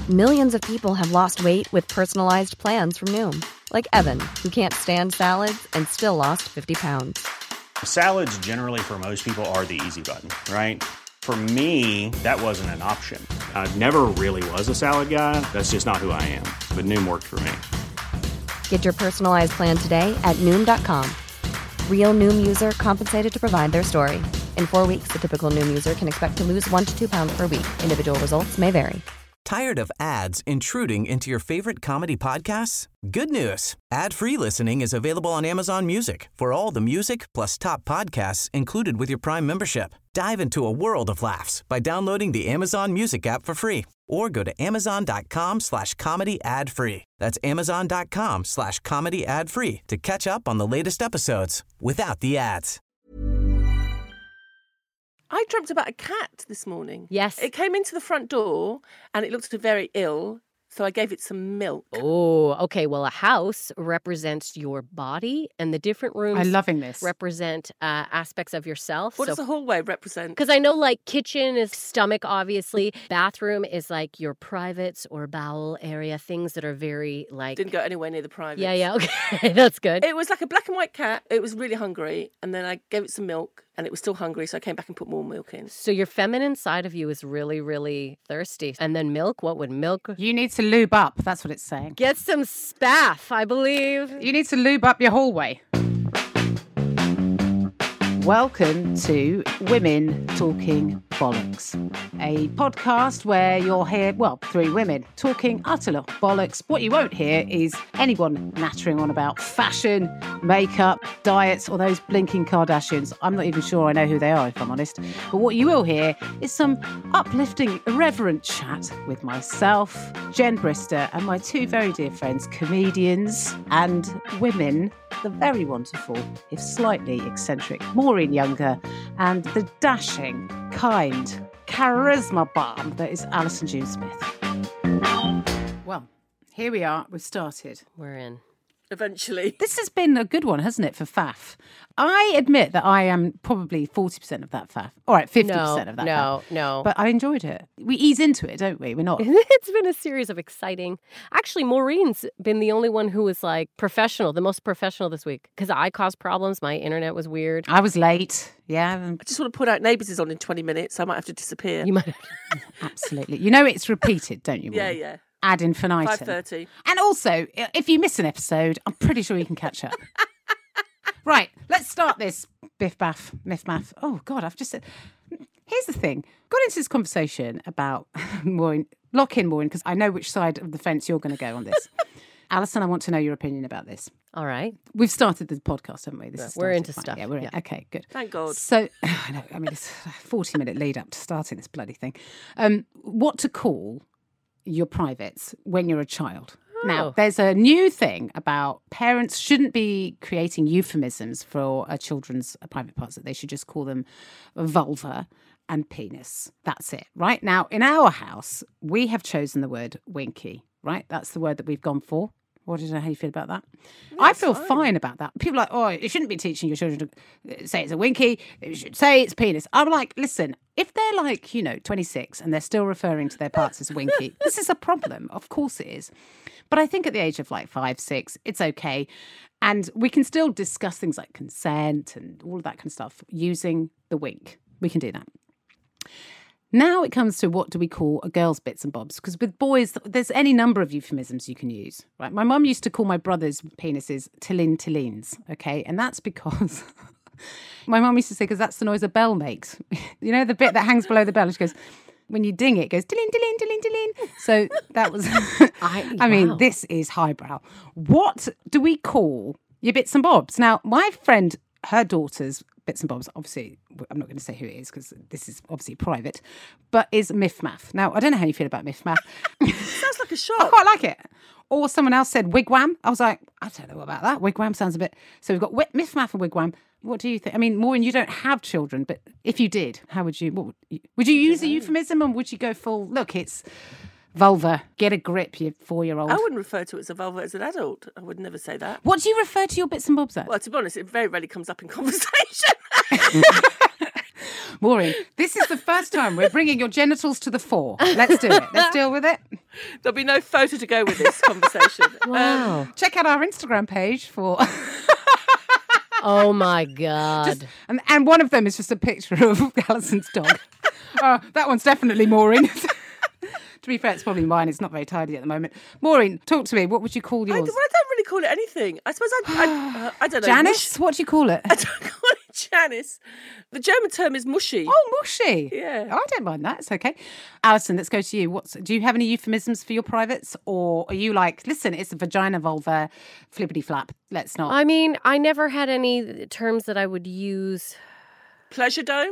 Millions of people have lost weight with personalized plans from Noom. Like Evan, who can't stand salads and still lost 50 pounds. Salads generally for most people are the easy button, right? For me, that wasn't an option. I never really was a salad guy. That's just not who I am. But Noom worked for me. Get your personalized plan today at Noom.com. Real Noom user compensated to provide their story. In 4 weeks, the typical Noom user can expect to lose 1 to 2 pounds per week. Individual results may vary. Tired of ads intruding into your favorite comedy podcasts? Good news. Ad-free listening is available on Amazon Music for all the music plus top podcasts included with your Prime membership. Dive into a world of laughs by downloading the Amazon Music app for free or go to amazon.com/comedy ad-free. That's amazon.com/comedy ad-free to catch up on the latest episodes without the ads. I dreamt about a cat this morning. Yes. It came into the front door and it looked very ill, so I gave it some milk. Oh, okay. Well, a house represents your body, and the different rooms I'm loving this. represent aspects of yourself. What does the hallway represent? Because I know, like, kitchen is stomach, obviously. Bathroom is, like, your privates or bowel area, things that are very, like... Didn't go anywhere near the private. Yeah, okay. That's good. It was like a black and white cat. It was really hungry, and then I gave it some milk, and it was still hungry, so I came back and put more milk in. So your feminine side of you is really, really thirsty. And then milk, what would milk... You need to lube up. That's what it's saying. Get some spaff, I believe. You need to lube up your hallway. Welcome to Women Talking Bollocks, a podcast where you'll hear, well, 3 women talking utter bollocks. What you won't hear is anyone nattering on about fashion, makeup, diets, or those blinking Kardashians. I'm not even sure I know who they are, if I'm honest. But what you will hear is some uplifting, irreverent chat with myself, Jen Brister, and my 2 very dear friends, comedians and women, the very wonderful, if slightly eccentric, Maureen Younger, and the dashing, kind, charisma bomb that is Alison June Smith. Well, here we are. We've started. We're in. Eventually. This has been a good one, hasn't it, for faff? I admit that I am probably 40% of that faff. All right, 50% of that faff. No. But I enjoyed it. We ease into it, don't we? We're not... It's been a series of exciting... Actually, Maureen's been the only one who was, like, professional, the most professional this week. Because I caused problems. My internet was weird. I was late. Yeah. I just want to put out Neighbours is on in 20 minutes, so I might have to disappear. You might... Absolutely. You know it's repeated, don't you? Yeah, Maureen? yeah. Ad infinitum. 5:30. And also, if you miss an episode, I'm pretty sure you can catch up. Right, let's start this biff baff, miff maff. Oh, God, I've just said... Here's the thing. Got into this conversation about Maureen. Lock in, Maureen, because I know which side of the fence you're going to go on this. Alison, I want to know your opinion about this. All right. We've started the podcast, haven't we? We're into fine. stuff. Yeah, we're in. Okay, good. Thank God. So, I know, I mean, it's a 40-minute lead up to starting this bloody thing. What to call your privates when you're a child. Now, there's a new thing about parents shouldn't be creating euphemisms for children's private parts, that they should just call them vulva and penis. That's it, right? Now, in our house, we have chosen the word winky, right? That's the word that we've gone for. I don't know how you feel about that. I feel fine about that. People are like, oh, you shouldn't be teaching your children to say it's a winky. You should say it's penis. I'm like, listen, if they're like, 26 and they're still referring to their parts as winky, this is a problem. Of course it is. But I think at the age of like 5, 6, it's okay. And we can still discuss things like consent and all of that kind of stuff using the wink. We can do that. Now it comes to what do we call a girl's bits and bobs? Because with boys, there's any number of euphemisms you can use, right? My mum used to call my brother's penises tillins, okay? And that's because my mum used to say, because that's the noise a bell makes. You know, the bit that hangs below the bell, she goes, when you ding it, it goes tillin, tillin, tillin, tillin. So that was, I mean, this is highbrow. What do we call your bits and bobs? Now, my friend, her daughter's bits and bobs, obviously, I'm not going to say who it is because this is obviously private, but is Miff Maff. Now, I don't know how you feel about Miff Maff. Sounds like a shot. I quite like it. Or someone else said wigwam. I was like, I don't know about that. Wigwam sounds a bit... So we've got Miff Maff and wigwam. What do you think? I mean, Maureen, you don't have children, but if you did, how would you... Would you use a euphemism, or would you go full, look, it's vulva, get a grip, you 4-year-old? I wouldn't refer to it as a vulva as an adult. I would never say that. What do you refer to your bits and bobs as? Well, to be honest, it very rarely comes up in conversation. Maureen, this is the first time we're bringing your genitals to the fore. Let's do it. Let's deal with it. There'll be no photo to go with this conversation. Wow. Check out our Instagram page for... Oh, my God. And one of them is just a picture of Alison's dog. That one's definitely Maureen. To be fair, it's probably mine. It's not very tidy at the moment. Maureen, talk to me. What would you call yours? I don't really call it anything. I suppose I don't know. Janice? What do you call it? I don't call it Janice. The German term is mushy. Oh, mushy. Yeah. Oh, I don't mind that. It's okay. Alison, let's go to you. Do you have any euphemisms for your privates? Or are you like, listen, it's a vagina, vulva, flippity flap. Let's not. I mean, I never had any terms that I would use. Pleasure dome?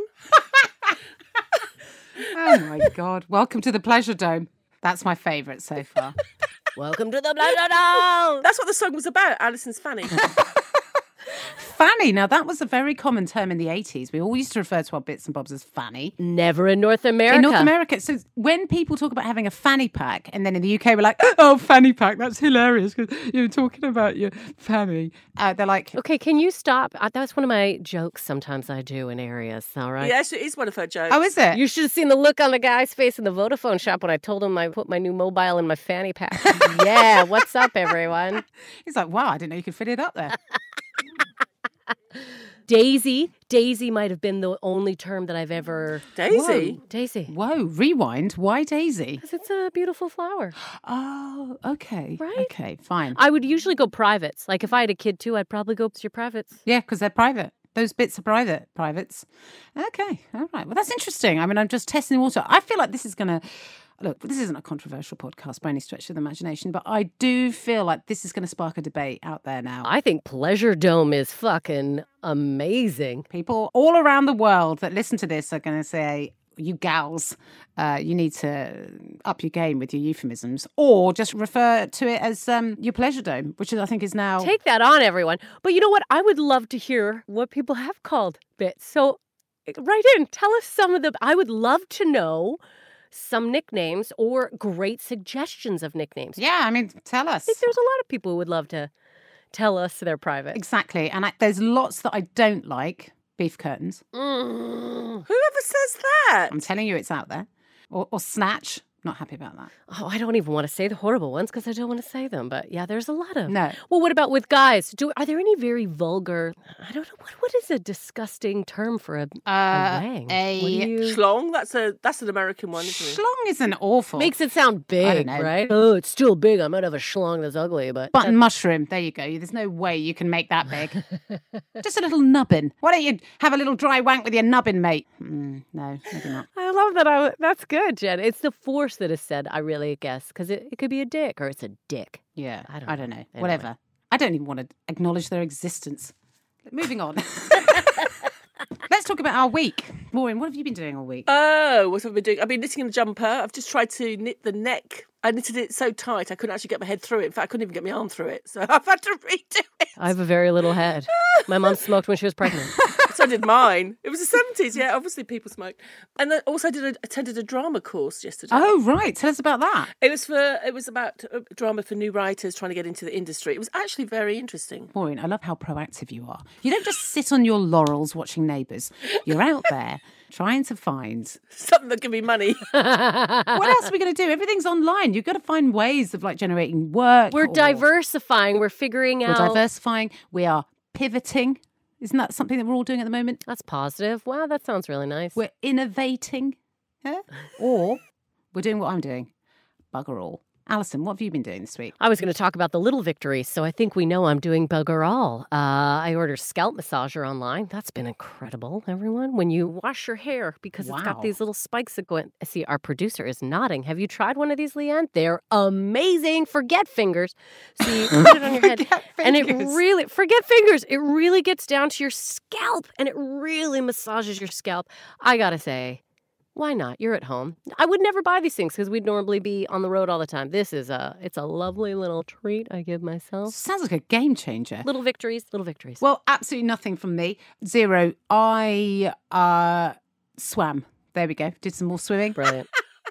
Oh, my God. Welcome to the Pleasure Dome. That's my favourite so far. Welcome to the Pleasure Dome. That's what the song was about, Alison's Fanny. Fanny. Now, that was a very common term in the 80s. We all used to refer to our bits and bobs as fanny. Never in North America. In North America. So when people talk about having a fanny pack, and then in the UK we're like, oh, fanny pack, that's hilarious because you're talking about your fanny. They're like... Okay, can you stop? That's one of my jokes sometimes I do in areas, all right? Yes, it is one of her jokes. Oh, is it? You should have seen the look on the guy's face in the Vodafone shop when I told him I put my new mobile in my fanny pack. Yeah, what's up, everyone? He's like, wow, I didn't know you could fit it up there. Daisy. Daisy might have been the only term that I've ever... Daisy? Whoa. Daisy. Whoa, rewind. Why Daisy? Because it's a beautiful flower. Oh, okay. Right? Okay, fine. I would usually go privates. Like if I had a kid too, I'd probably go to your privates. Yeah, because they're private. Those bits are privates. Okay, all right. Well, that's interesting. I mean, I'm just testing the water. I feel like this is going to... Look, this isn't a controversial podcast by any stretch of the imagination, but I do feel like this is going to spark a debate out there now. I think Pleasure Dome is fucking amazing. People all around the world that listen to this are going to say, you gals, you need to up your game with your euphemisms, or just refer to it as your Pleasure Dome, which I think is now... Take that on, everyone. But you know what? I would love to hear what people have called bits. So write in. Tell us some of them. I would love to know some nicknames or great suggestions of nicknames. Yeah, I mean, tell us. I think there's a lot of people who would love to tell us their private. Exactly. And there's lots that I don't like. Beef curtains. Whoever says that? I'm telling you, it's out there. Or snatch. Not happy about that. Oh, I don't even want to say the horrible ones because I don't want to say them. But yeah, there's a lot of. No. Well, what about with guys? Are there any very vulgar? I don't know. What is a disgusting term for a wang? Schlong. That's an American one, isn't it? Schlong isn't awful. Makes it sound big, right? Oh, it's still big. I might have a schlong that's ugly, but button mushroom. There you go. There's no way you can make that big. Just a little nubbin. Why don't you have a little dry wank with your nubbin, mate? No, maybe not. I love that. That's good, Jen. It's the force that is said, I really guess, because it could be a dick or it's a dick. Yeah, I don't know. Anyway. Whatever. I don't even want to acknowledge their existence. Moving on. Let's talk about our week. Maureen, what have you been doing all week? Oh, what have I been doing? I've been knitting a jumper. I've just tried to knit the neck. I knitted it so tight I couldn't actually get my head through it. In fact, I couldn't even get my arm through it. So I've had to redo it. I have a very little head. My mum smoked when she was pregnant. So did mine. It was the 70s, yeah. Obviously, people smoked. And then also attended a drama course yesterday. Oh, right. Tell us about that. It was about drama for new writers trying to get into the industry. It was actually very interesting. Maureen, I love how proactive you are. You don't just sit on your laurels watching Neighbours. You're out there trying to find something that can be money. What else are we going to do? Everything's online. You've got to find ways of generating work. We're diversifying. We're figuring out. We're diversifying. We are pivoting. Isn't that something that we're all doing at the moment? That's positive. Wow, that sounds really nice. We're innovating. Yeah? Or we're doing what I'm doing. Bugger all. Alison, what have you been doing this week? I was going to talk about the little victories, so I think we know I'm doing bugger all. I ordered scalp massager online. That's been incredible, everyone. When you wash your hair, because it's got these little spikes that go in. See, our producer is nodding. Have you tried one of these, Leanne? They're amazing. Forget fingers. So you put it on your head, and forget fingers. It really gets down to your scalp, and it really massages your scalp. I got to say, why not? You're at home. I would never buy these things because we'd normally be on the road all the time. It's a lovely little treat I give myself. Sounds like a game changer. Little victories, little victories. Well, absolutely nothing from me. Zero. I swam. There we go. Did some more swimming. Brilliant.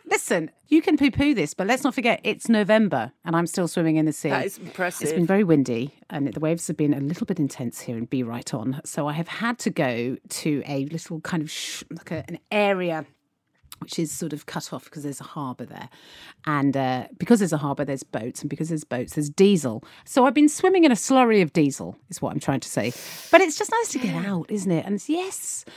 Listen, you can poo-poo this, but let's not forget it's November and I'm still swimming in the sea. That is impressive. It's been very windy and the waves have been a little bit intense here in Be Right On. So I have had to go to a little kind of an area which is sort of cut off because there's a harbour there. And because there's a harbour, there's boats. And because there's boats, there's diesel. So I've been swimming in a slurry of diesel, is what I'm trying to say. But it's just nice to get out, isn't it? And yes,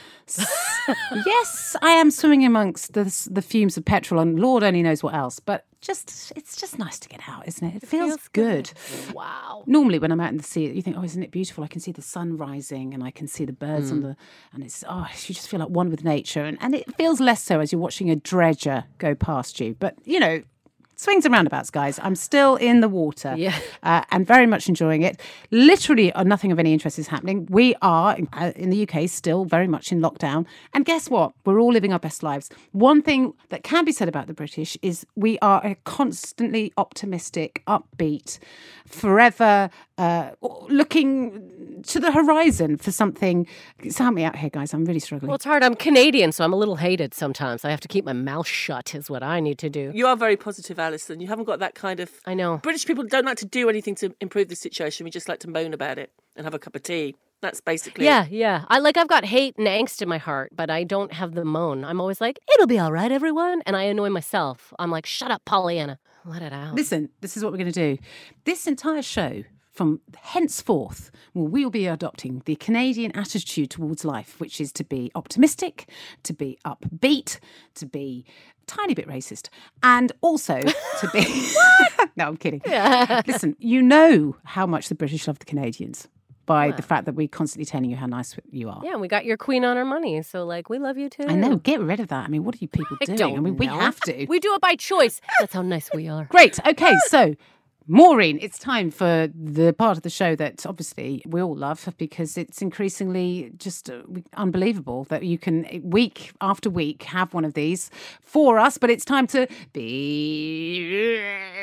I am swimming amongst the fumes of petrol and Lord only knows what else. But it's just nice to get out, isn't it? It feels good. Wow. Normally when I'm out in the sea, you think, oh, isn't it beautiful? I can see the sun rising and I can see the birds and it's, you just feel like one with nature. And it feels less so as you're watching a dredger go past you. But, swings and roundabouts, guys. I'm still in the water and very much enjoying it. Literally, nothing of any interest is happening. We are, in the UK, still very much in lockdown. And guess what? We're all living our best lives. One thing that can be said about the British is we are a constantly optimistic, upbeat, forever looking to the horizon for something. Help me out here, guys. I'm really struggling. Well, it's hard. I'm Canadian, so I'm a little hated sometimes. I have to keep my mouth shut is what I need to do. You are very positive, Alison. You haven't got that kind of... I know. British people don't like to do anything to improve the situation. We just like to moan about it and have a cup of tea. That's basically it. Yeah. I've got hate and angst in my heart, but I don't have the moan. I'm always like, it'll be all right, everyone. And I annoy myself. I'm like, shut up, Pollyanna. Let it out. Listen, this is what we're going to do. This entire show, from henceforth, we will be adopting the Canadian attitude towards life, which is to be optimistic, to be upbeat, to be a tiny bit racist, and also to be... No, I'm kidding. Yeah. Listen, you know how much the British love the Canadians by the fact that we're constantly telling you how nice you are. Yeah, we got your queen on our money, so, we love you too. I know, get rid of that. I mean, what are you people doing? We have to. We do it by choice. That's how nice we are. Great. Okay, so... Maureen, it's time for the part of the show that obviously we all love because it's increasingly just unbelievable that you can week after week have one of these for us, but it's time to be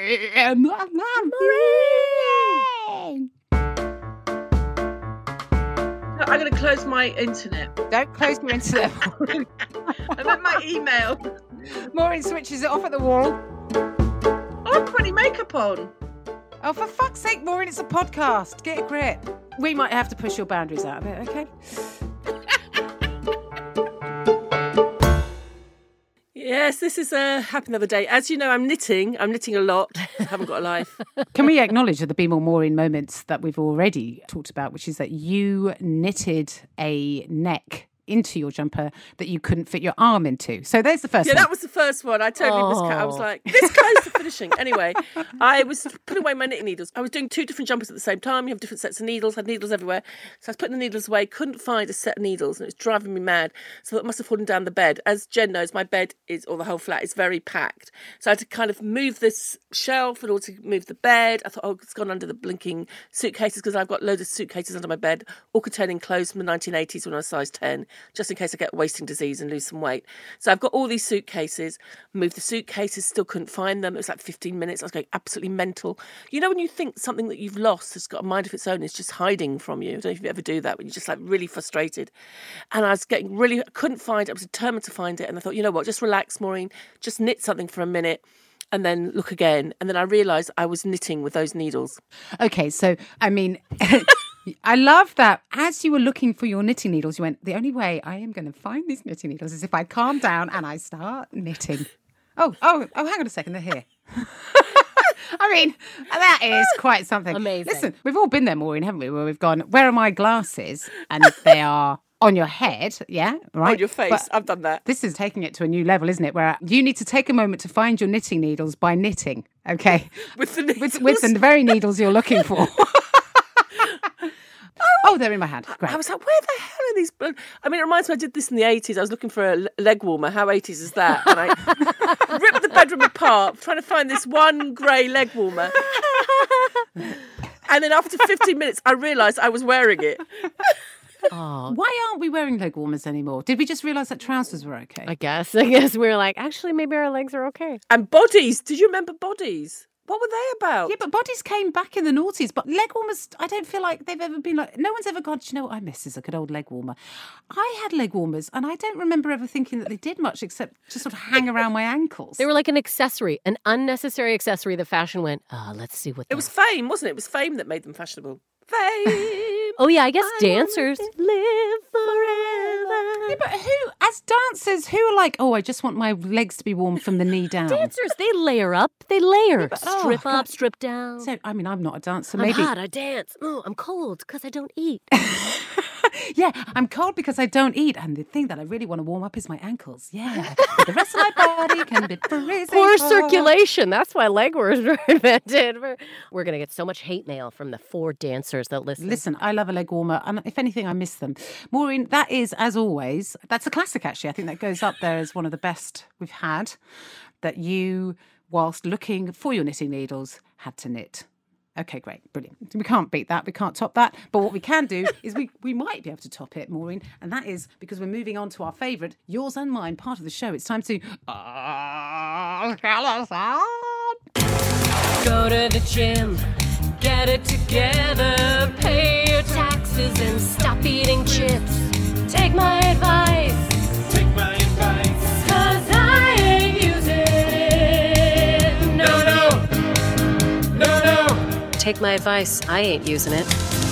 Maureen. I'm going to close my internet. Don't close your internet. I'm at my email. Maureen switches it off at the wall. Oh, I'm putting makeup on. Oh, for fuck's sake, Maureen, it's a podcast. Get a grip. We might have to push your boundaries out of it, okay? Yes, this is happened the other day. As you know, I'm knitting. I'm knitting a lot. I haven't got a life. Can we acknowledge the Be More Maureen moments that we've already talked about, which is that you knitted a neck into your jumper that you couldn't fit your arm into. So there's the first one. Yeah, that was the first one. I totally I was like, this close to finishing. Anyway, I was putting away my knitting needles. I was doing 2 different jumpers at the same time. You have different sets of needles, had needles everywhere. So I was putting the needles away, couldn't find a set of needles, and it was driving me mad. So that must have fallen down the bed. As Jen knows, my bed or the whole flat is very packed. So I had to kind of move this shelf in order to move the bed. I thought, it's gone under the blinking suitcases because I've got loads of suitcases under my bed, all containing clothes from the 1980s when I was size 10, just in case I get wasting disease and lose some weight. So I've got all these suitcases, moved the suitcases, still couldn't find them. It was like 15 minutes. I was going absolutely mental. You know when you think something that you've lost has got a mind of its own, it's just hiding from you. I don't know if you ever do that when you're just really frustrated. And I was couldn't find it. I was determined to find it. And I thought, you know what, just relax, Maureen, just knit something for a minute and then look again. And then I realised I was knitting with those needles. Okay, so, I mean... I love that as you were looking for your knitting needles, you went, the only way I am going to find these knitting needles is if I calm down and I start knitting. Oh, hang on a second, they're here. I mean, that is quite something. Amazing. Listen, we've all been there, Maureen, haven't we, where we've gone, where are my glasses? And they are on your head, yeah, right? On your face, but I've done that. This is taking it to a new level, isn't it, where you need to take a moment to find your knitting needles by knitting, okay? With the needles. With the very needles you're looking for. Oh, they're in my hand. Great. I was like, where the hell are these? I mean, it reminds me, I did this in the 80s. I was looking for a leg warmer. How 80s is that? And I ripped the bedroom apart, trying to find this one grey leg warmer. And then after 15 minutes, I realised I was wearing it. Oh. Why aren't we wearing leg warmers anymore? Did we just realise that trousers were okay? I guess we were like, actually, maybe our legs are okay. And bodies. Did you remember bodies? What were they about? Yeah, but bodies came back in the noughties. But leg warmers, I don't feel like they've ever been like... No one's ever gone, do you know what I miss is a good old leg warmer. I had leg warmers, and I don't remember ever thinking that they did much except just sort of hang around my ankles. They were like an accessory, an unnecessary accessory. The fashion went, let's see what... It was fame, wasn't it? It was fame that made them fashionable. Fame. Oh, yeah, I guess dancers live forever. Yeah, but who, as dancers, who are like, I just want my legs to be warm from the knee down? Dancers, they layer up. They layer. Yeah, but, strip up, strip down. So, I mean, I'm not a dancer. I'm hot, I dance. Oh, I'm cold because I don't eat. Yeah, I'm cold because I don't eat. And the thing that I really want to warm up is my ankles. Yeah. The rest of my body can be freezing. Poor circulation. That's why leg warmers were invented. We're going to get so much hate mail from the 4 dancers that listen. Listen, I love a leg warmer. And if anything, I miss them. Maureen, that is, as always, that's a classic, actually. I think that goes up there as one of the best we've had. That you, whilst looking for your knitting needles, had to knit. Okay, great. Brilliant. We can't beat that. We can't top that. But what we can do is we might be able to top it, Maureen. And that is because we're moving on to our favourite, yours and mine, part of the show. It's time to... Go to the gym, get it together, pay your taxes and stop eating chips. Take my advice. Take my advice. 'Cause I ain't using it. No. Take my advice. I ain't using it.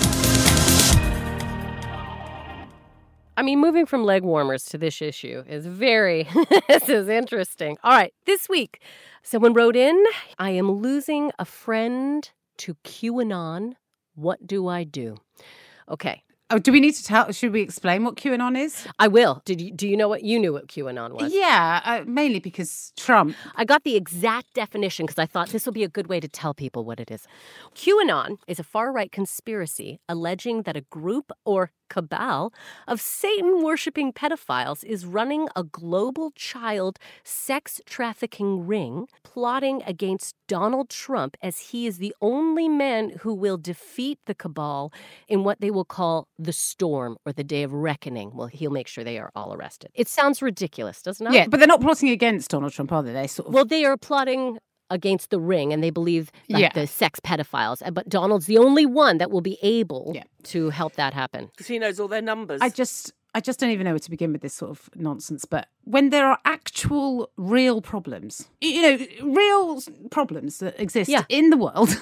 I mean, moving from leg warmers to this issue is this is interesting. All right, this week, someone wrote in, I am losing a friend to QAnon. What do I do? Okay. Oh, do we need to should we explain what QAnon is? I will. Do you know what QAnon was? Yeah, mainly because Trump. I got the exact definition because I thought this will be a good way to tell people what it is. QAnon is a far-right conspiracy alleging that a group or cabal of Satan-worshipping pedophiles is running a global child sex trafficking ring, plotting against Donald Trump as he is the only man who will defeat the cabal in what they will call the storm or the day of reckoning. Well, he'll make sure they are all arrested. It sounds ridiculous, doesn't it? Yeah, but they're not plotting against Donald Trump, are they? They sort of... Well, they are plotting against the ring, and they believe the sex pedophiles. But Donald's the only one that will be able to help that happen. Because he knows all their numbers. I just don't even know where to begin with this sort of nonsense. But when there are actual real problems, real problems that exist in the world.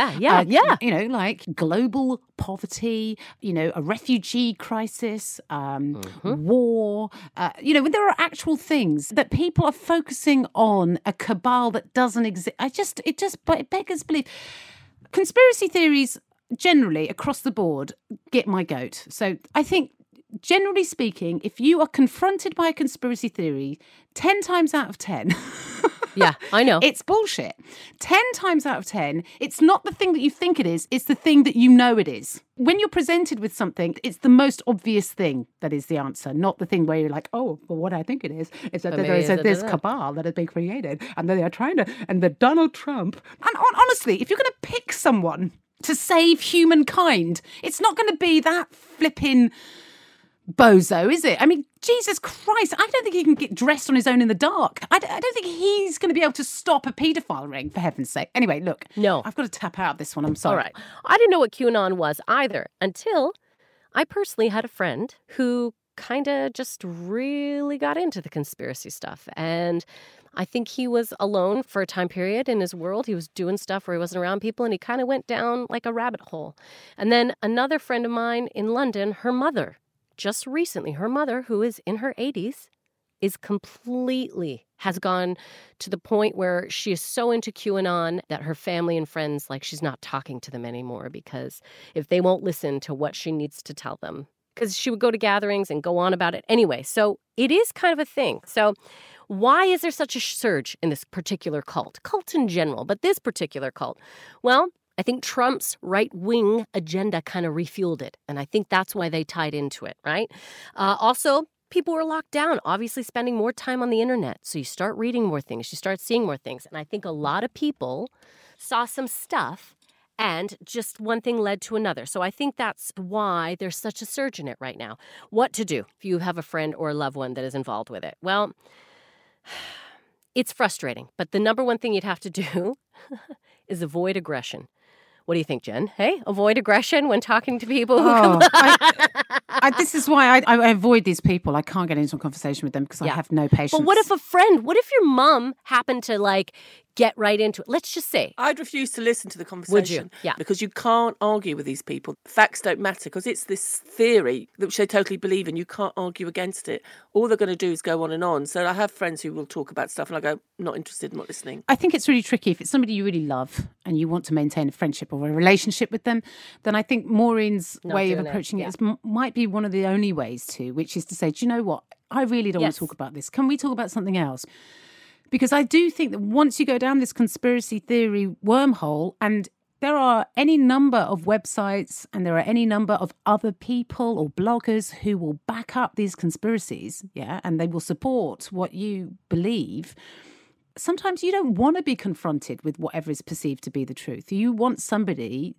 Like global poverty, a refugee crisis, war, when there are actual things that people are focusing on a cabal that doesn't exist. It beggars belief. Conspiracy theories generally across the board get my goat. So I think, generally speaking, if you are confronted by a conspiracy theory 10 times out of 10... Yeah, I know. It's bullshit. 10 times out of 10, it's not the thing that you think it is, it's the thing that you know it is. When you're presented with something, it's the most obvious thing that is the answer, not the thing where you're like, oh, well, what I think it is that there is this cabal that has been created, and they are trying to, and the Donald Trump... And honestly, if you're going to pick someone to save humankind, it's not going to be that flipping... bozo, is it? I mean, Jesus Christ, I don't think he can get dressed on his own in the dark. I don't think he's going to be able to stop a paedophile ring, for heaven's sake. Anyway, look. No. I've got to tap out this one. I'm sorry. All right. I didn't know what QAnon was either until I personally had a friend who kind of just really got into the conspiracy stuff. And I think he was alone for a time period in his world. He was doing stuff where he wasn't around people, and he kind of went down like a rabbit hole. And then another friend of mine in London, her mother, just recently, her mother, who is in her 80s, has gone to the point where she is so into QAnon that her family and friends, she's not talking to them anymore because if they won't listen to what she needs to tell them. Because she would go to gatherings and go on about it anyway. So it is kind of a thing. So why is there such a surge in this particular cult? Cults in general, but this particular cult? Well, I think Trump's right-wing agenda kind of refueled it, and I think that's why they tied into it, right? Also, people were locked down, obviously spending more time on the internet, so you start reading more things, you start seeing more things, and I think a lot of people saw some stuff, and just one thing led to another. So I think that's why there's such a surge in it right now. What to do if you have a friend or a loved one that is involved with it? Well, it's frustrating, but the number one thing you'd have to do is avoid aggression. What do you think, Jen? Hey, avoid aggression when talking to people who this is why I avoid these people. I can't get into a conversation with them because I have no patience. But what if what if your mum happened to get right into it? Let's just say. I'd refuse to listen to the conversation. Would you? Yeah. Because you can't argue with these people. Facts don't matter because it's this theory which they totally believe in. You can't argue against it. All they're going to do is go on and on. So I have friends who will talk about stuff and I go, not interested, not listening. I think it's really tricky. If it's somebody you really love and you want to maintain a friendship or a relationship with them, then I think Maureen's way of approaching it might be one of the only ways to, which is to say, do you know what? I really don't want to talk about this. Can we talk about something else? Because I do think that once you go down this conspiracy theory wormhole, and there are any number of websites and there are any number of other people or bloggers who will back up these conspiracies, and they will support what you believe. Sometimes you don't want to be confronted with whatever is perceived to be the truth. You want somebody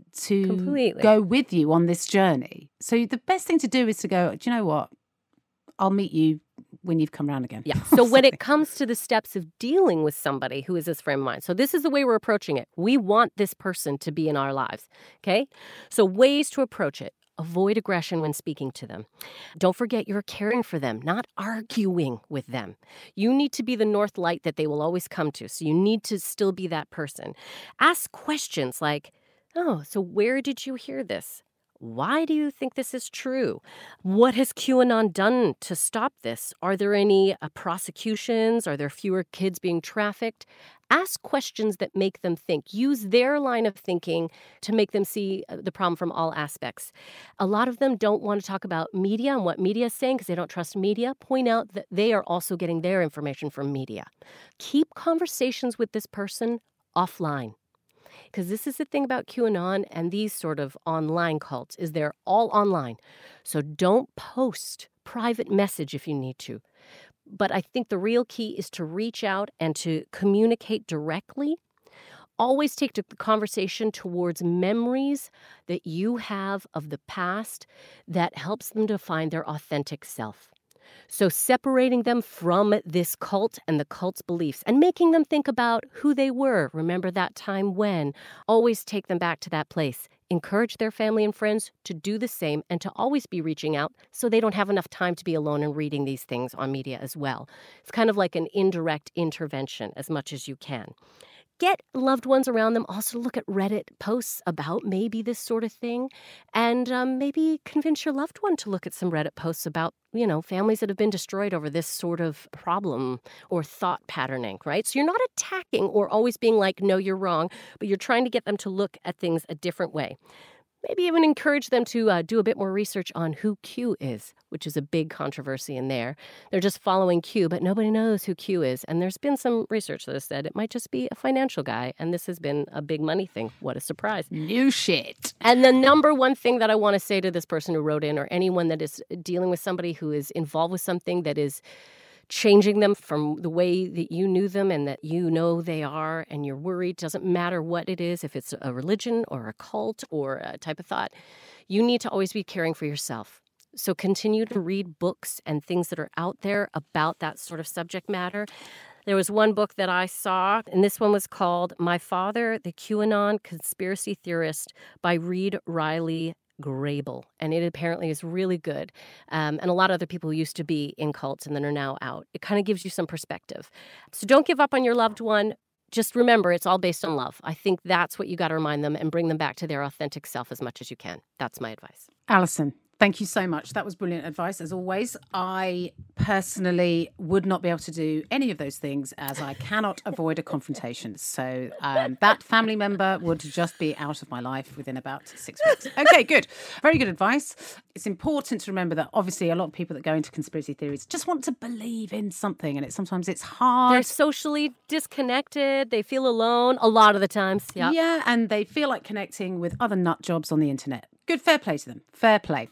to go with you on this journey. So the best thing to do is to go, do you know what? I'll meet you when you've come around again. Yeah. So when it comes to the steps of dealing with somebody who is this frame of mind, so this is the way we're approaching it. We want this person to be in our lives. Okay. So ways to approach it. Avoid aggression when speaking to them. Don't forget you're caring for them, not arguing with them. You need to be the north light that they will always come to. So you need to still be that person. Ask questions like, oh, so where did you hear this? Why do you think this is true? What has QAnon done to stop this? Are there any prosecutions? Are there fewer kids being trafficked? Ask questions that make them think. Use their line of thinking to make them see the problem from all aspects. A lot of them don't want to talk about media and what media is saying because they don't trust media. Point out that they are also getting their information from media. Keep conversations with this person offline. Because this is the thing about QAnon and these sort of online cults is they're all online. So don't post private message if you need to. But I think the real key is to reach out and to communicate directly. Always take the conversation towards memories that you have of the past that helps them to find their authentic self. So separating them from this cult and the cult's beliefs and making them think about who they were. Remember that time when. Always take them back to that place. Encourage their family and friends to do the same and to always be reaching out so they don't have enough time to be alone and reading these things on media as well. It's kind of like an indirect intervention as much as you can. Get loved ones around them also to look at Reddit posts about maybe this sort of thing and maybe convince your loved one to look at some Reddit posts about, families that have been destroyed over this sort of problem or thought patterning, right? So you're not attacking or always being like, no, you're wrong, but you're trying to get them to look at things a different way. Maybe even encourage them to do a bit more research on who Q is, which is a big controversy in there. They're just following Q, but nobody knows who Q is. And there's been some research that has said it might just be a financial guy. And this has been a big money thing. What a surprise. New shit. And the number one thing that I want to say to this person who wrote in or anyone that is dealing with somebody who is involved with something that is changing them from the way that you knew them and that you know they are and you're worried. Doesn't matter what it is, if it's a religion or a cult or a type of thought, you need to always be caring for yourself. So continue to read books and things that are out there about that sort of subject matter. There was one book that I saw, and this one was called My Father, the QAnon Conspiracy Theorist by Reed Riley Grable, and it apparently is really good. And a lot of other people used to be in cults and then are now out. It kind of gives you some perspective. So don't give up on your loved one. Just remember, it's all based on love. I think that's what you got to remind them and bring them back to their authentic self as much as you can. That's my advice. Alison, thank you so much. That was brilliant advice, as always. I personally would not be able to do any of those things as I cannot avoid a confrontation. So that family member would just be out of my life within about 6 weeks. Okay, good. Very good advice. It's important to remember that obviously a lot of people that go into conspiracy theories just want to believe in something, and sometimes it's hard. They're socially disconnected. They feel alone a lot of the times. Yeah. Yeah, and they feel like connecting with other nut jobs on the internet. Good, fair play to them. Fair play.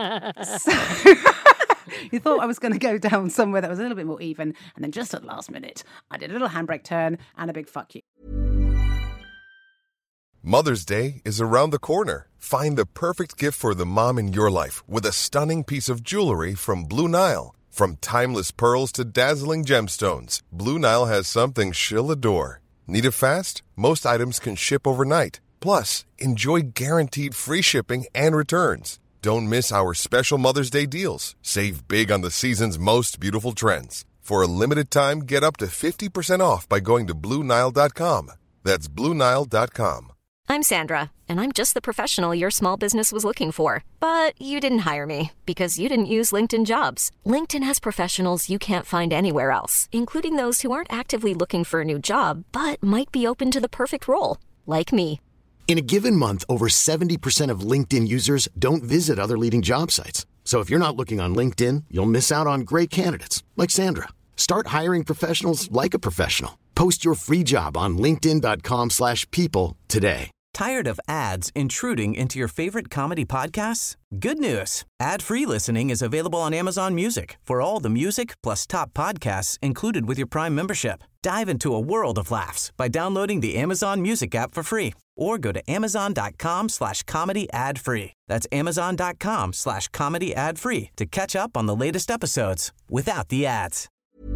So, you thought I was going to go down somewhere that was a little bit more even, and then just at the last minute, I did a little handbrake turn and a big fuck you. Mother's Day is around the corner. Find the perfect gift for the mom in your life with a stunning piece of jewelry from Blue Nile. From timeless pearls to dazzling gemstones, Blue Nile has something she'll adore. Need it fast? Most items can ship overnight. Plus, enjoy guaranteed free shipping and returns. Don't miss our special Mother's Day deals. Save big on the season's most beautiful trends. For a limited time, get up to 50% off by going to BlueNile.com. That's BlueNile.com. I'm Sandra, and I'm just the professional your small business was looking for. But you didn't hire me because you didn't use LinkedIn Jobs. LinkedIn has professionals you can't find anywhere else, including those who aren't actively looking for a new job, but might be open to the perfect role, like me. In a given month, over 70% of LinkedIn users don't visit other leading job sites. So if you're not looking on LinkedIn, you'll miss out on great candidates like Sandra. Start hiring professionals like a professional. Post your free job on linkedin.com/people today. Tired of ads intruding into your favorite comedy podcasts? Good news. Ad-free listening is available on Amazon Music for all the music plus top podcasts included with your Prime membership. Dive into a world of laughs by downloading the Amazon Music app for free or go to amazon.com/comedy ad-free. That's amazon.com/comedy ad-free to catch up on the latest episodes without the ads.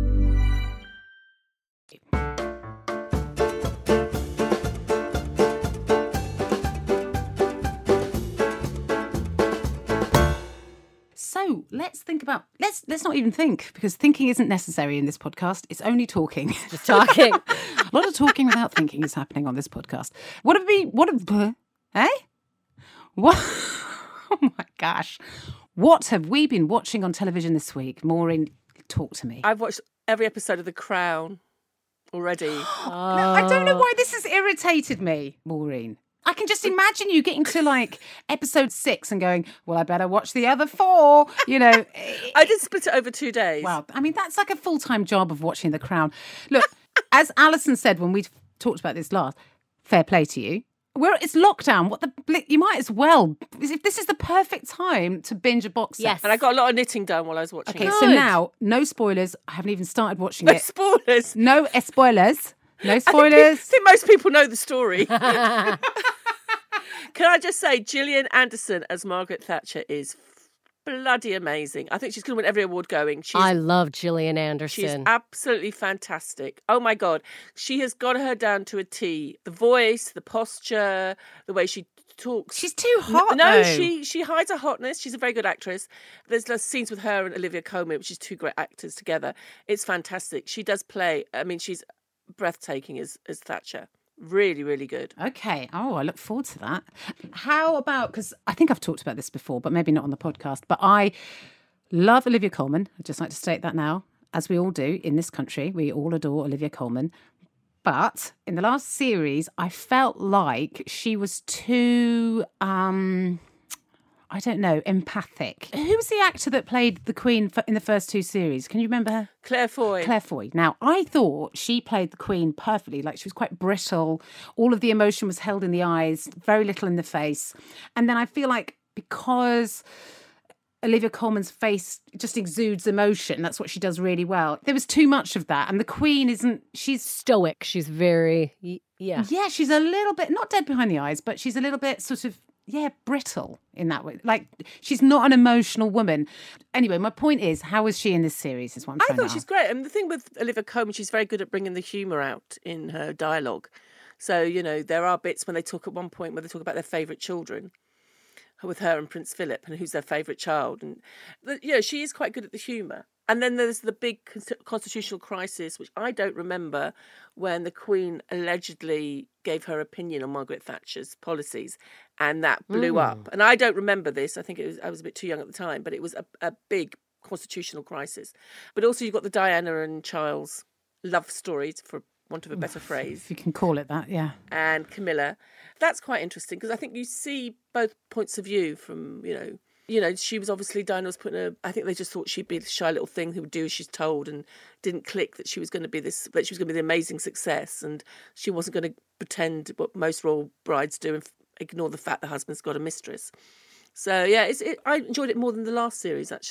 So let's think about let's not even think, because thinking isn't necessary in this podcast. It's only talking. Just talking. A lot of talking without thinking is happening on this podcast. What? Oh my gosh. What have we been watching on television this week? Maureen, talk to me. I've watched every episode of The Crown already. No, I don't know why this has irritated me, Maureen. I can just imagine you getting to like episode 6 and going, well, I better watch the other 4, you know. I did split it over 2 days. Well, I mean, that's like a full-time job of watching The Crown. Look, as Alison said when we talked about this last, fair play to you. It's lockdown. You might as well. If this is the perfect time to binge a box set. Yes. And I got a lot of knitting done while I was watching Okay, it. so now, no spoilers. I haven't even started watching No it. spoilers. No spoilers. No spoilers. I think most people know the story. Can I just say, Gillian Anderson as Margaret Thatcher is bloody amazing. I think she's going to win every award going. I love Gillian Anderson. She's absolutely fantastic. Oh my God. She has got her down to a T. The voice, the posture, the way she talks. She's too hot, No, though. she hides her hotness. She's a very good actress. There's scenes with her and Olivia Colman, which is 2 great actors together. It's fantastic. She does play. I mean, she's breathtaking as Thatcher. Really, really good. Okay. Oh, I look forward to that. How about, because I think I've talked about this before, but maybe not on the podcast, but I love Olivia Colman. I'd just like to state that now, as we all do in this country. We all adore Olivia Colman. But in the last series, I felt like she was too, I don't know, empathic. Who was the actor that played the Queen in the first 2 series? Can you remember her? Claire Foy. Claire Foy. Now, I thought she played the Queen perfectly. Like, she was quite brittle. All of the emotion was held in the eyes, very little in the face. And then I feel like because Olivia Colman's face just exudes emotion, that's what she does really well. There was too much of that. And the Queen she's stoic. She's very, yeah. Yeah, she's a little bit, not dead behind the eyes, but she's a little bit sort of, brittle in that way. Like, she's not an emotional woman. Anyway, my point is, how is she in this series is what I'm trying to I thought she's great. And the thing with Olivia Colman, she's very good at bringing the humour out in her dialogue. So, you know, there are bits when they talk at one point where they talk about their favourite children with her and Prince Philip and who's their favourite child. And, she is quite good at the humour. And then there's the big constitutional crisis, which I don't remember, when the Queen allegedly gave her opinion on Margaret Thatcher's policies, and that blew up. And I don't remember this. I think I was a bit too young at the time, but it was a big constitutional crisis. But also you've got the Diana and Charles love stories, for want of a better phrase. If you can call it that, yeah. And Camilla. That's quite interesting, because I think you see both points of view from, she was obviously, Diana was I think they just thought she'd be the shy little thing who would do as she's told, and didn't click that she was going to be the amazing success, and she wasn't going to pretend what most royal brides do and ignore the fact the husband's got a mistress. So, yeah, I enjoyed it more than the last series, actually.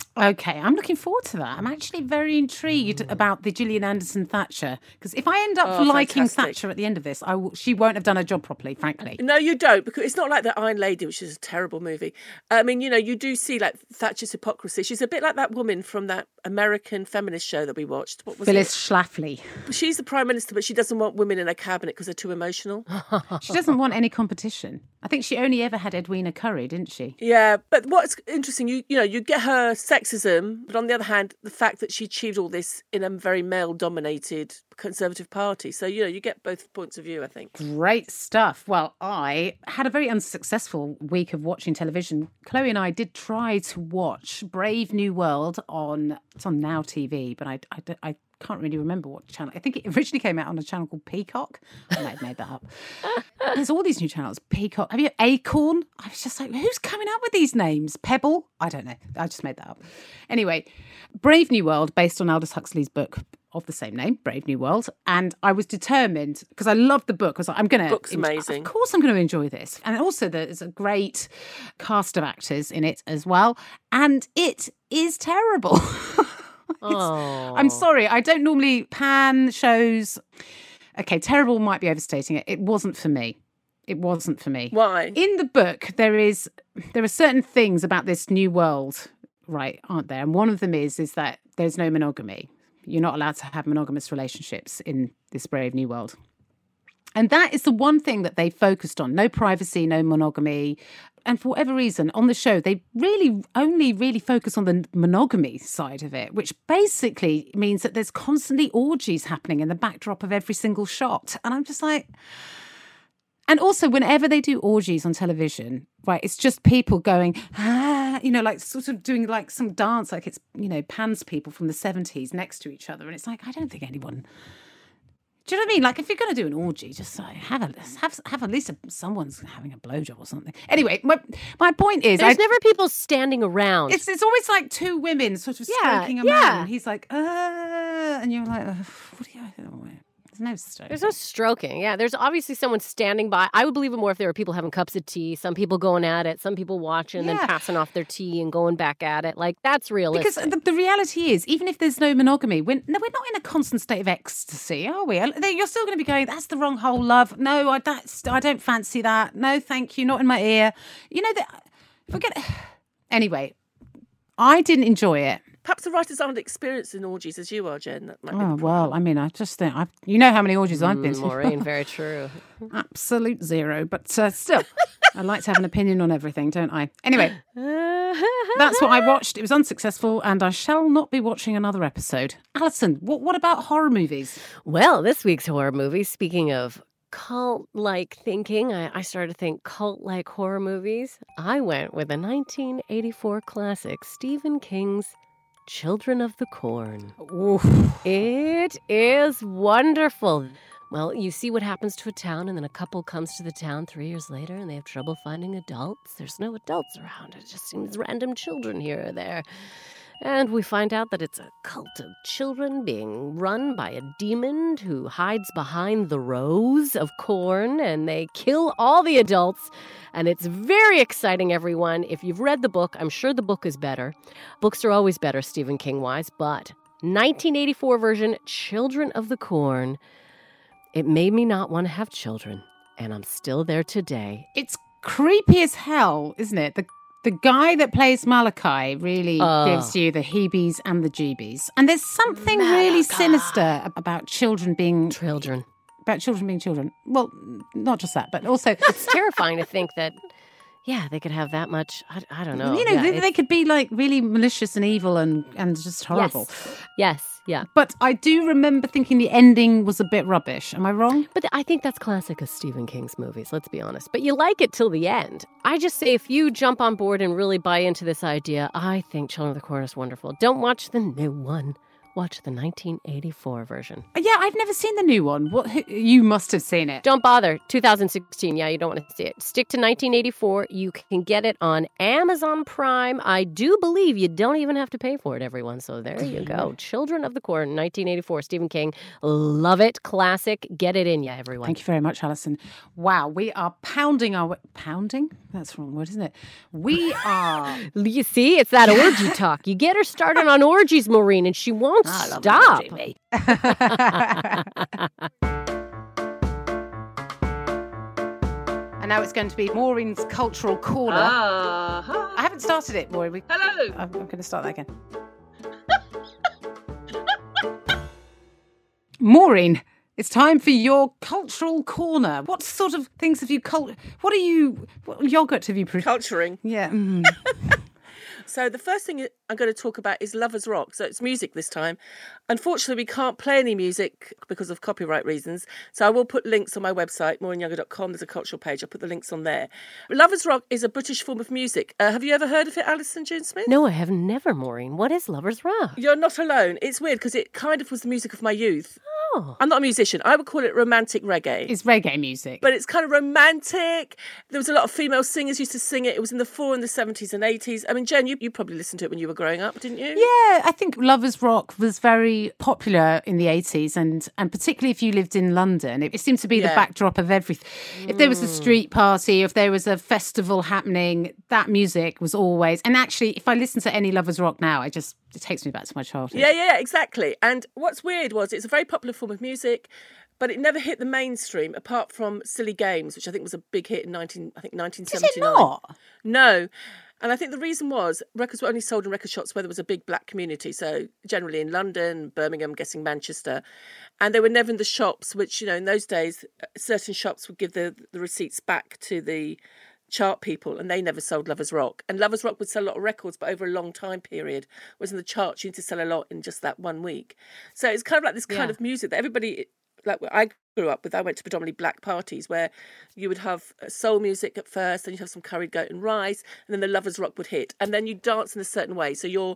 Okay, I'm looking forward to that. I'm actually very intrigued about the Gillian Anderson Thatcher, because if I end up liking Thatcher at the end of this, she won't have done her job properly, frankly. No, you don't, because it's not like The Iron Lady, which is a terrible movie. I mean, you do see like Thatcher's hypocrisy. She's a bit like that woman from that American feminist show that we watched. What was Phyllis Schlafly. She's the Prime Minister, but she doesn't want women in her cabinet because they're too emotional. She doesn't want any competition. I think she only ever had Edwina Currie, didn't she? Yeah, but what's interesting, you get her sexism, but on the other hand, the fact that she achieved all this in a very male-dominated Conservative Party. So, you get both points of view, I think. Great stuff. Well, I had a very unsuccessful week of watching television. Chloe and I did try to watch Brave New World it's on Now TV, but I can't really remember what channel. I think it originally came out on a channel called Peacock. I might have made that up. There's all these new channels. Peacock. Have you Acorn? I was just like, who's coming up with these names? Pebble? I don't know. I just made that up. Anyway, Brave New World, based on Aldous Huxley's book of the same name, Brave New World. And I was determined, because I loved the book. I was like, Book's amazing. Of course I'm going to enjoy this. And also there's a great cast of actors in it as well. And it is terrible. I'm sorry, I don't normally pan shows. Okay, terrible might be overstating it. It wasn't for me. Why? In the book, there are certain things about this new world, right, aren't there? And one of them is that there's no monogamy. You're not allowed to have monogamous relationships in this Brave New World. And that is the one thing that they focused on. No privacy, no monogamy. And for whatever reason, on the show, they really only focus on the monogamy side of it, which basically means that there's constantly orgies happening in the backdrop of every single shot. And I'm just like... And also, whenever they do orgies on television, right, it's just people going, like sort of doing like some dance, like it's, Pan's people from the 70s next to each other. And it's like, I don't think anyone... Do you know what I mean? Like, if you're going to do an orgy, just like have at least someone's having a blowjob or something. Anyway, my point is... There's never people standing around. It's always like two women sort of stroking a man. And he's like, and you're like, what do you... There's no stroking. There's no stroking. Yeah, there's obviously someone standing by. I would believe it more if there were people having cups of tea, some people going at it, some people watching, then passing off their tea and going back at it. Like, that's realistic. Because the reality is, even if there's no monogamy, we're not in a constant state of ecstasy, are we? You're still going to be going, that's the wrong whole love. No, I don't fancy that. No, thank you, not in my ear. Anyway, I didn't enjoy it. Perhaps the writers aren't experienced in orgies as you are, Jen. That might be well, I mean, I just think... you know how many orgies I've been to. Maureen, very true. Absolute zero. But still, I like to have an opinion on everything, don't I? Anyway, that's what I watched. It was unsuccessful, and I shall not be watching another episode. Alison, what about horror movies? Well, this week's horror movie, speaking of cult-like thinking, I started to think cult-like horror movies. I went with a 1984 classic, Stephen King's Children of the Corn. Oof. It is wonderful. Well, you see what happens to a town, and then a couple comes to the town 3 years later, and they have trouble finding adults. There's no adults around. It just seems random children here or there. And we find out that it's a cult of children being run by a demon who hides behind the rows of corn, and they kill all the adults. And it's very exciting, everyone. If you've read the book, I'm sure the book is better. Books are always better, Stephen King-wise, but 1984 version, Children of the Corn, it made me not want to have children, and I'm still there today. It's creepy as hell, isn't it? The guy that plays Malachi really gives you the heebies and the jeebies. And there's something really sinister about children being... Children. About children being children. Well, not just that, but also... It's terrifying to think that, they could have that much... I don't know. They could be like really malicious and evil and just horrible. Yes. Yeah. But I do remember thinking the ending was a bit rubbish. Am I wrong? But I think that's classic of Stephen King's movies, let's be honest. But you like it till the end. I just say if you jump on board and really buy into this idea, I think Children of the Corn is wonderful. Don't watch the new one. watch the 1984 version. Yeah, I've never seen the new one. You must have seen it. Don't bother. 2016. Yeah, you don't want to see it. Stick to 1984. You can get it on Amazon Prime. I do believe you don't even have to pay for it, everyone. So there you go. Children of the Corn, 1984. Stephen King. Love it. Classic. Get it in ya, everyone. Thank you very much, Alison. Wow, we are pounding our... Pounding? That's the wrong word, isn't it? We are... You see, it's that orgy talk. You get her started on orgies, Maureen, and she won't stop. And now it's going to be Maureen's Cultural Corner. I haven't started it, Maureen. Hello. I'm going to start that again. Maureen, it's time for your Cultural Corner. What sort of things have you... What yogurt have you... Culturing. Yeah. So the first thing I'm going to talk about is Lovers Rock. So it's music this time. Unfortunately, we can't play any music because of copyright reasons. So I will put links on my website, maureenyounger.com. There's a cultural page. I'll put the links on there. Lovers Rock is a British form of music. Have you ever heard of it, Alison June Smith? No, I have never, Maureen. What is Lovers Rock? You're not alone. It's weird because it kind of was the music of my youth. Oh. I'm not a musician. I would call it romantic reggae. It's reggae music. But it's kind of romantic. There was a lot of female singers used to sing it. It was in the 70s and 80s. I mean, Jen, you probably listened to it when you were growing up, didn't you? Yeah, I think Lovers Rock was very popular in the 80s and particularly if you lived in London. It seemed to be the backdrop of everything. If there was a street party, if there was a festival happening, that music was always... And actually, if I listen to any Lovers Rock now, it takes me back to my childhood. Yeah, exactly. And what's weird was it's a very popular form of music, but it never hit the mainstream apart from Silly Games, which I think was a big hit in 1979. Is it not? No. And I think the reason was records were only sold in record shops where there was a big black community. So generally in London, Birmingham, I'm guessing Manchester. And they were never in the shops, which, in those days, certain shops would give the receipts back to the chart people, and they never sold Lovers Rock. And Lovers Rock would sell a lot of records, but over a long time period. Whereas in the charts, you need to sell a lot in just that 1 week. So it's kind of like this kind of music that everybody... Like I grew up with, I went to predominantly black parties where you would have soul music at first, then you'd have some curried goat and rice, and then the Lovers Rock would hit. And then you dance in a certain way. So your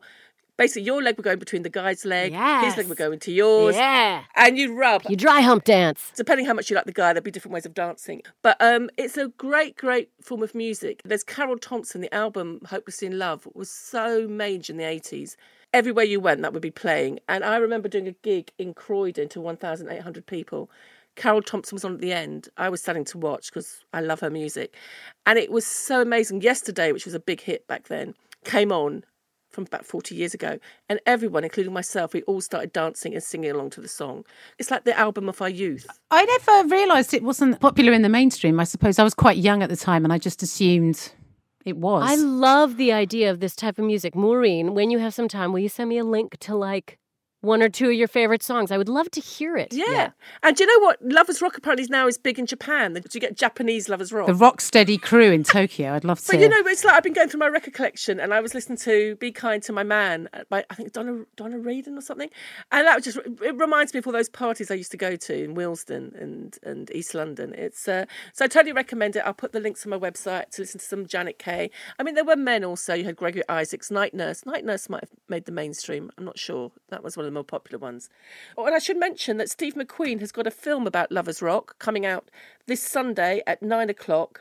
leg would go in between the guy's leg, his leg would go into yours, and you'd rub. You dry hump dance. Depending how much you like the guy, there'd be different ways of dancing. But it's a great, great form of music. There's Carol Thompson, the album Hopelessly in Love was so major in the 80s. Everywhere you went, that would be playing. And I remember doing a gig in Croydon to 1,800 people. Carol Thompson was on at the end. I was standing to watch because I love her music. And it was so amazing. Yesterday, which was a big hit back then, came on from about 40 years ago. And everyone, including myself, we all started dancing and singing along to the song. It's like the album of our youth. I never realised it wasn't popular in the mainstream. I suppose I was quite young at the time and I just assumed... It was. I love the idea of this type of music. Maureen, when you have some time, will you send me a link to one or two of your favourite songs? I would love to hear it. Yeah. And do you know what? Lovers Rock apparently now is big in Japan. Do you get Japanese Lovers Rock? The Rocksteady crew in Tokyo. I'd love to. But it's like I've been going through my record collection and I was listening to Be Kind to My Man by, I think, Donna Reardon or something. And that it reminds me of all those parties I used to go to in Willesden and East London. It's so I totally recommend it. I'll put the links on my website to listen to some Janet Kay. I mean, there were men also. You had Gregory Isaacs, Night Nurse. Night Nurse might have made the mainstream. I'm not sure. That was one of the more popular ones. Oh, and I should mention that Steve McQueen has got a film about Lovers Rock coming out this Sunday at 9:00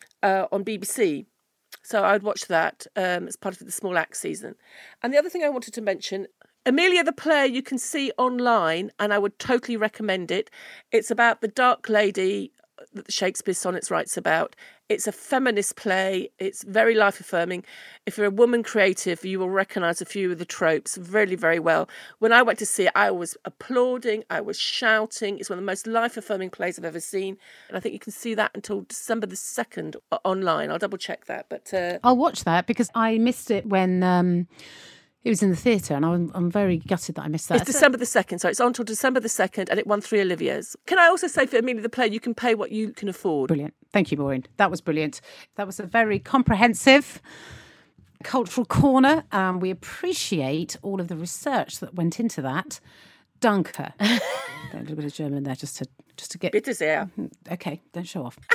on BBC. So I would watch that as part of the Small Axe season. And the other thing I wanted to mention, Amelia the Play you can see online, and I would totally recommend it. It's about the Dark Lady that the Shakespeare Sonnets writes about. It's a feminist play. It's very life-affirming. If you're a woman creative, you will recognise a few of the tropes very, very well. When I went to see it, I was applauding. I was shouting. It's one of the most life-affirming plays I've ever seen. And I think you can see that until December the 2nd online. I'll double-check that. But I'll watch that because I missed it when... It was in the theatre, and I'm very gutted that I missed that. It's December the 2nd, so it's on until December the 2nd, and it won 3 Oliviers. Can I also say for Amelia the Play, you can pay what you can afford. Brilliant. Thank you, Maureen. That was brilliant. That was a very comprehensive cultural corner. We appreciate all of the research that went into that. Danke. A little bit of German there just to get... Bitte sehr. Okay, don't show off.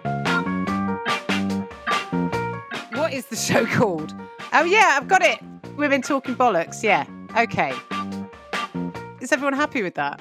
What is the show called? Oh, yeah, I've got it. Women talking bollocks, yeah. Okay. Is everyone happy with that?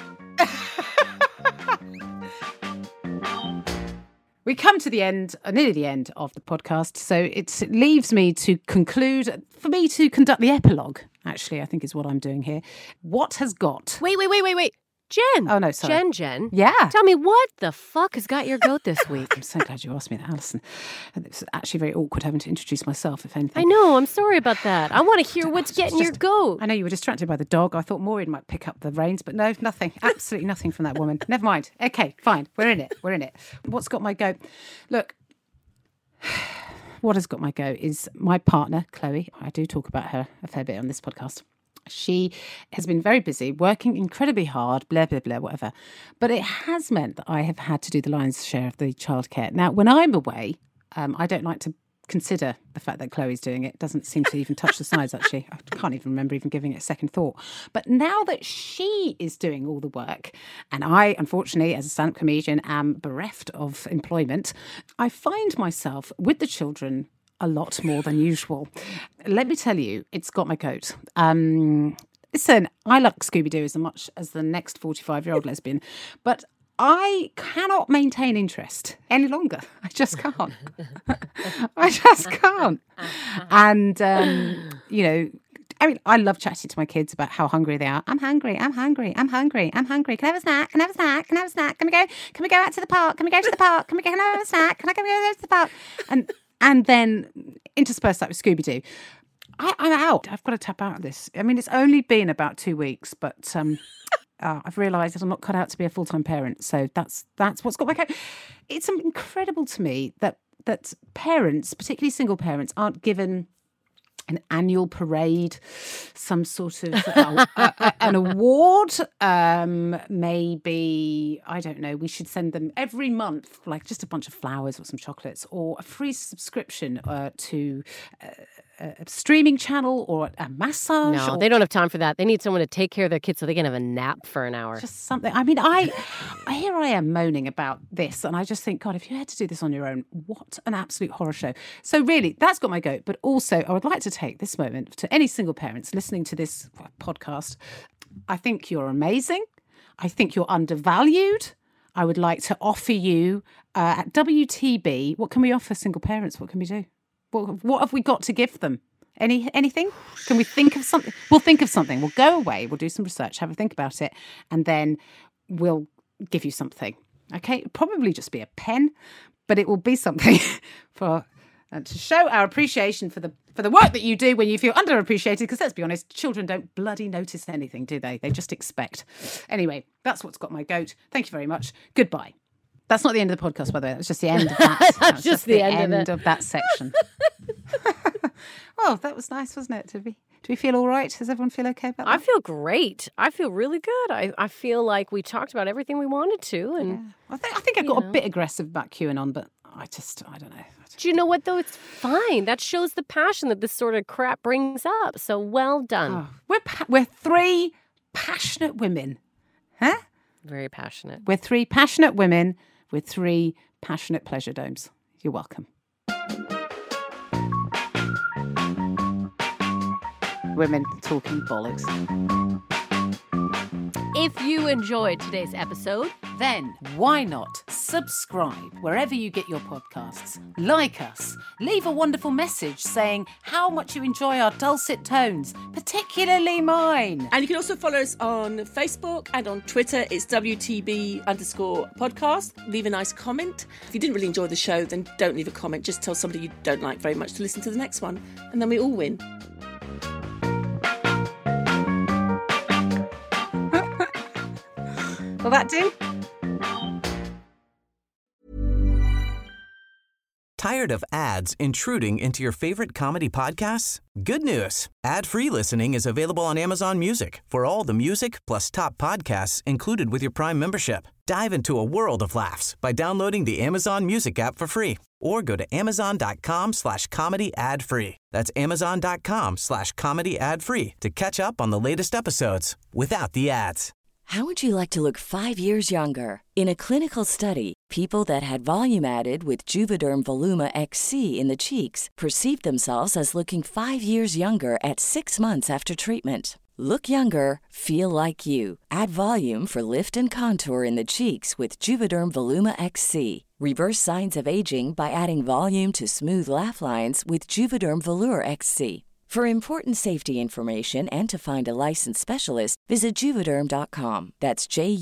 We come to the end, nearly the end of the podcast, so it leaves me to conclude, for me to conduct the epilogue, actually, I think is what I'm doing here. What has got... Wait. Jen. Oh, no, sorry. Jen. Yeah. Tell me, what the fuck has got your goat this week? I'm so glad you asked me that, Alison. It's actually very awkward having to introduce myself, if anything. I know, I'm sorry about that. I want to hear what's getting your goat. I know you were distracted by the dog. I thought Maureen might pick up the reins, but no, nothing. Absolutely nothing from that woman. Never mind. Okay, fine. We're in it. What's got my goat? Look, what has got my goat is my partner, Chloe. I do talk about her a fair bit on this podcast. She has been very busy, working incredibly hard, blah, blah, blah, whatever. But it has meant that I have had to do the lion's share of the childcare. Now, when I'm away, I don't like to consider the fact that Chloe's doing it. It doesn't seem to even touch the sides, actually. I can't even remember even giving it a second thought. But now that she is doing all the work, and I, unfortunately, as a stand-up comedian, am bereft of employment, I find myself with the children a lot more than usual. Let me tell you, it's got my goat. Listen, I like Scooby-Doo as much as the next 45-year-old lesbian, but I cannot maintain interest any longer. I just can't. And, I mean, I love chatting to my kids about how hungry they are. I'm hungry. Can I have a snack? Can we go out to the park? Can we go to the park? Can I have a snack? Can I go to the park? And then intersperse that with Scooby-Doo. I'm out. I've got to tap out of this. I mean, it's only been about 2 weeks, but I've realised that I'm not cut out to be a full-time parent. So that's what's got my goat. It's incredible to me that parents, particularly single parents, aren't given an annual parade, some sort of an award. Maybe, I don't know, we should send them every month, like just a bunch of flowers or some chocolates, or a free subscription to a streaming channel or a massage. No, they don't have time for that. They need someone to take care of their kids so they can have a nap for an hour. Just something. I mean, here I am moaning about this, and I just think, God, if you had to do this on your own, what an absolute horror show. So really, that's got my goat. But also, I would like to take this moment to any single parents listening to this podcast. I think you're amazing. I think you're undervalued. I would like to offer you at WTB, what can we offer single parents? What can we do? What have we got to give them? Anything? Can we think of something? We'll think of something. We'll go away. We'll do some research, have a think about it, and then we'll give you something. Okay? It'll probably just be a pen, but it will be something to show our appreciation for the work that you do when you feel underappreciated. Because let's be honest, children don't bloody notice anything, do they? They just expect. Anyway, that's what's got my goat. Thank you very much. Goodbye. That's not the end of the podcast, by the way. That was just the end of that. That's just the end of that section. Well, that was nice, wasn't it? Do we feel all right? Does everyone feel okay about that? I feel great. I feel really good. I feel like we talked about everything we wanted to. And yeah. I think I got a bit aggressive about QAnon, but I don't know. Do you know what, though? It's fine. That shows the passion that this sort of crap brings up. So well done. Oh, we're three passionate women. Huh? Very passionate. We're three passionate women with three passionate pleasure domes. You're welcome. Women talking bollocks. If you enjoyed today's episode, then why not subscribe wherever you get your podcasts? Like us. Leave a wonderful message saying how much you enjoy our dulcet tones, particularly mine. And you can also follow us on Facebook and on Twitter. It's WTB_podcast. Leave a nice comment. If you didn't really enjoy the show, then don't leave a comment. Just tell somebody you don't like very much to listen to the next one. And then we all win. Will that do? Tired of ads intruding into your favorite comedy podcasts? Good news. Ad-free listening is available on Amazon Music for all the music plus top podcasts included with your Prime membership. Dive into a world of laughs by downloading the Amazon Music app for free or go to amazon.com/comedy ad-free. That's amazon.com/comedy ad-free to catch up on the latest episodes without the ads. How would you like to look 5 years younger? In a clinical study, people that had volume added with Juvederm Voluma XC in the cheeks perceived themselves as looking 5 years younger at 6 months after treatment. Look younger, feel like you. Add volume for lift and contour in the cheeks with Juvederm Voluma XC. Reverse signs of aging by adding volume to smooth laugh lines with Juvederm Volure XC. For important safety information and to find a licensed specialist, visit Juvederm.com. That's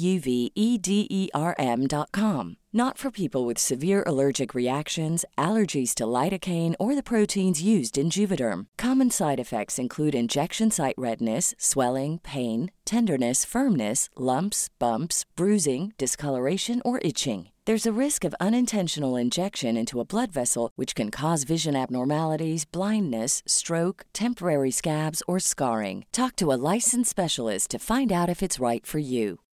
JUVEDERM.com. Not for people with severe allergic reactions, allergies to lidocaine, or the proteins used in Juvederm. Common side effects include injection site redness, swelling, pain, tenderness, firmness, lumps, bumps, bruising, discoloration, or itching. There's a risk of unintentional injection into a blood vessel, which can cause vision abnormalities, blindness, stroke, temporary scabs, or scarring. Talk to a licensed specialist to find out if it's right for you.